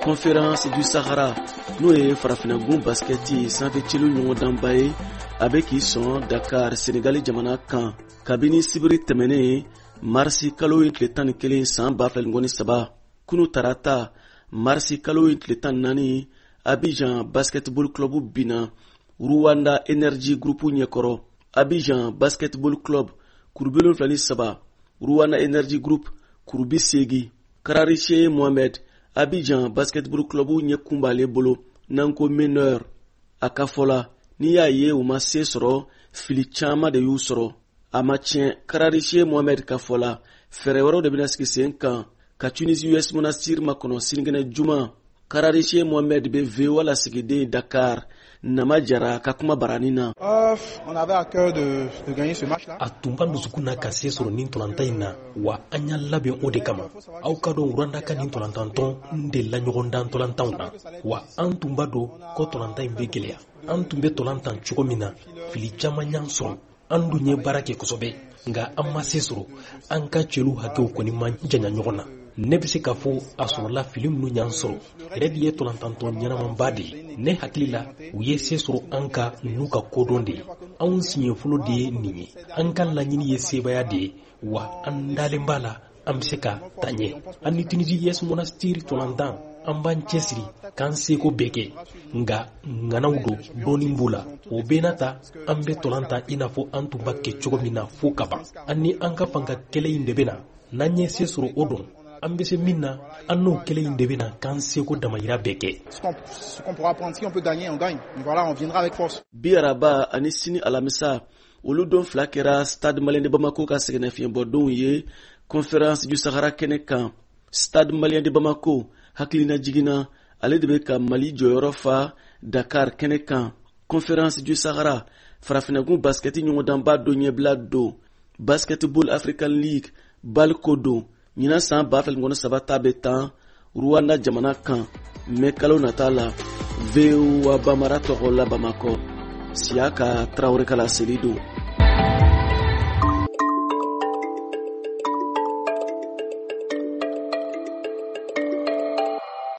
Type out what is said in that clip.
conférence du Sahara n'o ye farafinagun basketi sanfɛ celu ɲɔgɔn danba ye a bɛ k'i sɔn Dakar Senegali jamana kan kabini sibiri tɛmɛnen marisi kalo in tile 11 san 2023 kunu tarata marisi kalo in tile 14 Abidjan Basketball Club bina Rwanda Energy Group ɲɛkɔrɔ. Abidjan Basketball Club kurubi 73, Rwanda Energy Group kurubi 8. Kararishe Mohamed Abidjan Basketball Club ɲɛkunb'ale bolo nanko meneur a ka fɔla n'i y'a ye u ma se sɔrɔ fili caman de y'u sɔrɔ. A ma tiɲɛ. Kararishe Mohamed ka fɔla fɛɛrɛ wɛrɛw de bɛna sigi sen kan ka Tunisie US Monastir makɔnɔ sinikɛnɛ juma. Kararishe Mohamed bɛ VOA lasigiden Dakar Nama Jara ka kuma barani na. On avait à cœur de gagner ce match là. A tun ka dusukun ka se sɔrɔ nin tɔlanta in na wa an y'a labɛn o de kama. Aw ka dɔn Rwanda ka nin tɔlantantɔn n delila ɲɔgɔndan tɔlantanw na wa an tun b'a dɔn ko tɔlanta in bɛ gɛlɛya. An tun bɛ tɔlantan cogo min na fili caman y'an sɔrɔ. An dun ye baara kɛ kosɛbɛ nka an ma se sɔrɔ. An ka cɛlu hakɛw kɔni ma janya ɲɔgɔn na. Ne bɛ se k'a fɔ a sɔrɔla fili minnu y'an sɔrɔ yɛrɛ de ye tɔlantantɔn ɲɛnamanba de ye. Ne hakili la u ye se sɔrɔ an ka n'u ka kodɔn de ye. Anw siɲɛfɔlɔ de ye nin ye. An ka laɲini ye sebaya de ye wa an dalen b'a la an bɛ se ka taa ɲɛ. An ni Tunisie US Monastir tɔlantan an b'an cɛsiri k'an seko bɛɛ kɛ nka ŋanaw don dɔɔnin b'o la. O bɛɛ n'a ta an bɛ tɔlantan i n'a fɔ an tun b'a kɛ cogo min na fo ka ban. An ni an ka fanga kɛlɛ in de bɛ na n'an ye se sɔrɔ o dɔn. An bɛ se min na an n'o kɛlɛ in de bɛ na k'an seko damayira bɛɛ kɛ. Ce qu'on pourra prendre, si on peut gagner, on gagne. Mais voilà, on viendra avec force. Bi Araba ani sini alamisa olu don fila kɛra Stade Malien de Bamako ka sɛgɛnnafiɲɛbɔdonw ye conférence du Sahara kɛnɛ kan. Stade Malien de Bamako hakilina jiginna ale de bɛ ka Mali jɔyɔrɔ fa Dakar kɛnɛ kan. Conférence du Sahara farafinagun basketi ɲɔgɔndanba dɔ ɲɛbila don Basketball African League Balko don. Ɲinan san 2023 ta bɛ tan Rwanda jamana kan mɛ kalo nata la VOA Bamara tɔgɔ la Bamakɔ. Siaka Traoré kala seli don.